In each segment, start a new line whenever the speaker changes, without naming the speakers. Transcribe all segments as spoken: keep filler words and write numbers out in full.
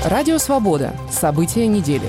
Радио «Свобода». События недели.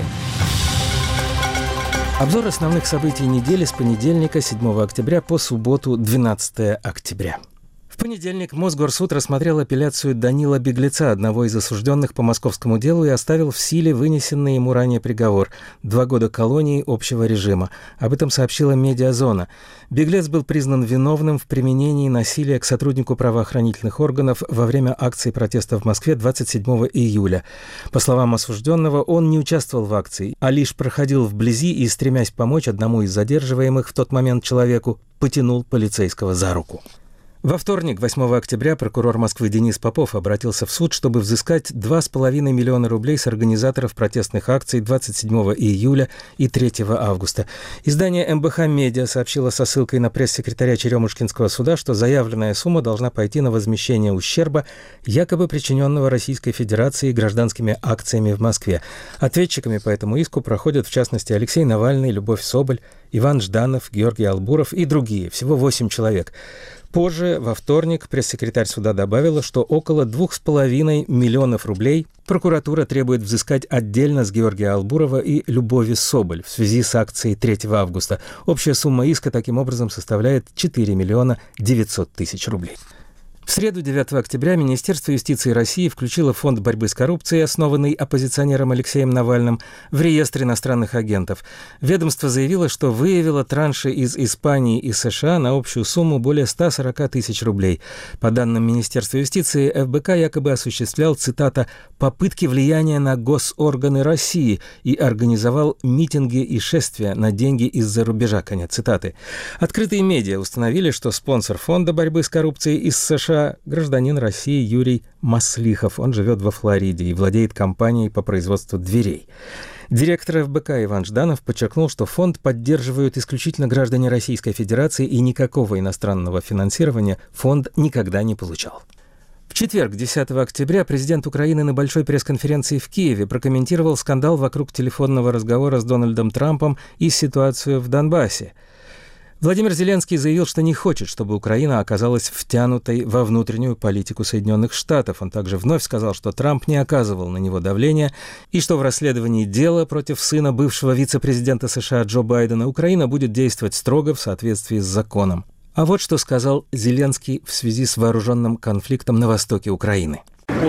Обзор основных событий недели с понедельника, седьмого октября, по субботу, двенадцатого октября. В понедельник Мосгорсуд рассмотрел апелляцию Данила Беглеца, одного из осужденных по московскому делу, и оставил в силе вынесенный ему ранее приговор – два года колонии общего режима. Об этом сообщила «Медиазона». Беглец был признан виновным в применении насилия к сотруднику правоохранительных органов во время акции протеста в Москве двадцать седьмого июля. По словам осужденного, он не участвовал в акции, а лишь проходил вблизи и, стремясь помочь одному из задерживаемых в тот момент человеку, потянул полицейского за руку. Во вторник, восьмого октября, прокурор Москвы Денис Попов обратился в суд, чтобы взыскать два с половиной миллиона рублей с организаторов протестных акций двадцать седьмого июля и третьего августа. Издание эм бэ ха Медиа сообщило со ссылкой на пресс-секретаря Черемушкинского суда, что заявленная сумма должна пойти на возмещение ущерба, якобы причиненного Российской Федерацией гражданскими акциями в Москве. Ответчиками по этому иску проходят, в частности, Алексей Навальный, Любовь Соболь, Иван Жданов, Георгий Албуров и другие, всего восемь человек. Позже, во вторник, пресс-секретарь суда добавила, что около двух с половиной миллионов рублей прокуратура требует взыскать отдельно с Георгия Албурова и Любови Соболь в связи с акцией третьего августа. Общая сумма иска таким образом составляет четыре миллиона девятьсот тысяч рублей. В среду, девятого октября, Министерство юстиции России включило Фонд борьбы с коррупцией, основанный оппозиционером Алексеем Навальным, в реестр иностранных агентов. Ведомство заявило, что выявило транши из Испании и США на общую сумму более ста сорока тысяч рублей. По данным Министерства юстиции, эф бэ ка якобы осуществлял, цитата, «попытки влияния на госорганы России» и организовал митинги и шествия на деньги из-за рубежа. Конец цитаты. Открытые медиа установили, что спонсор Фонда борьбы с коррупцией из США – гражданин России Юрий Маслихов. Он живет во Флориде и владеет компанией по производству дверей. Директор эф бэ ка Иван Жданов подчеркнул, что фонд поддерживают исключительно граждане Российской Федерации и никакого иностранного финансирования фонд никогда не получал. В четверг, десятого октября, президент Украины на большой пресс-конференции в Киеве прокомментировал скандал вокруг телефонного разговора с Дональдом Трампом и ситуацию в Донбассе. Владимир Зеленский заявил, что не хочет, чтобы Украина оказалась втянутой во внутреннюю политику Соединенных Штатов. Он также вновь сказал, что Трамп не оказывал на него давления и что в расследовании дела против сына бывшего вице-президента США Джо Байдена Украина будет действовать строго в соответствии с законом. А вот что сказал Зеленский в связи с вооруженным конфликтом на востоке Украины.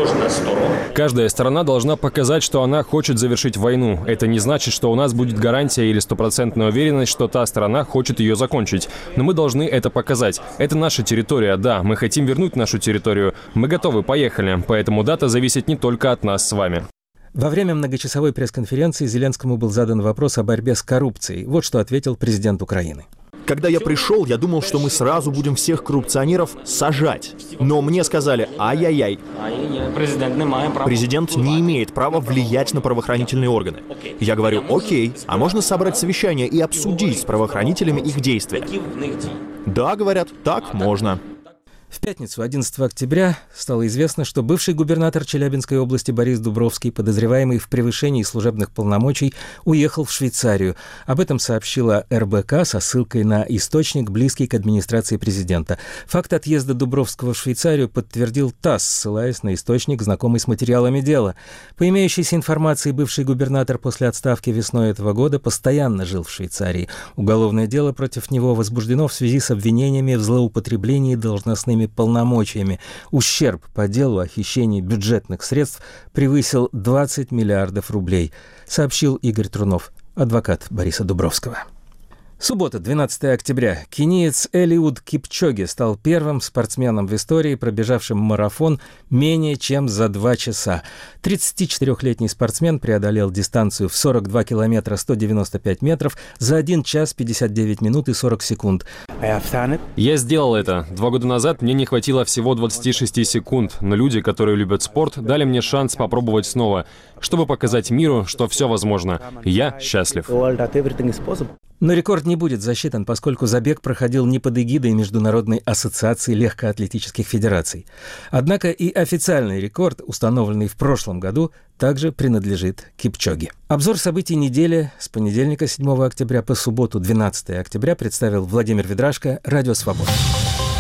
Каждая сторона должна показать, что она хочет завершить войну. Это не значит, что у нас будет гарантия или стопроцентная уверенность, что та сторона хочет ее закончить. Но мы должны это показать. Это наша территория, да, мы хотим вернуть нашу территорию. Мы готовы, поехали. Поэтому дата зависит не только от нас с вами.
Во время многочасовой пресс-конференции Зеленскому был задан вопрос о борьбе с коррупцией. Вот что ответил президент Украины.
Когда я пришел, я думал, что мы сразу будем всех коррупционеров сажать. Но мне сказали, ай-яй-яй, президент не имеет права влиять на правоохранительные органы. Я говорю, окей, а можно собрать совещание и обсудить с правоохранителями их действия? Да, говорят, так можно.
В пятницу, одиннадцатого октября, стало известно, что бывший губернатор Челябинской области Борис Дубровский, подозреваемый в превышении служебных полномочий, уехал в Швейцарию. Об этом сообщила эр бэ ка со ссылкой на источник, близкий к администрации президента. Факт отъезда Дубровского в Швейцарию подтвердил ТАСС, ссылаясь на источник, знакомый с материалами дела. По имеющейся информации, бывший губернатор после отставки весной этого года постоянно жил в Швейцарии. Уголовное дело против него возбуждено в связи с обвинениями в злоупотреблении должностными полномочиями. Ущерб по делу о хищении бюджетных средств превысил двадцать миллиардов рублей, сообщил Игорь Трунов, адвокат Бориса Дубровского. Суббота, двенадцатого октября. Кениец Элиуд Кипчоги стал первым спортсменом в истории, пробежавшим марафон менее чем за два часа. тридцатичетырёхлетний спортсмен преодолел дистанцию в сорок два километра сто девяносто пять метров за один час пятьдесят девять минут и сорок секунд.
Я сделал это. Два года назад мне не хватило всего двадцати шести секунд, но люди, которые любят спорт, дали мне шанс попробовать снова, чтобы показать миру, что все возможно. Я счастлив.
Но рекорд не будет засчитан, поскольку забег проходил не под эгидой Международной ассоциации легкоатлетических федераций. Однако и официальный рекорд, установленный в прошлом году, также принадлежит Кипчоги. Обзор событий недели с понедельника, седьмого октября, по субботу, двенадцатого октября, представил Владимир Ведрашко, Радио «Свобода».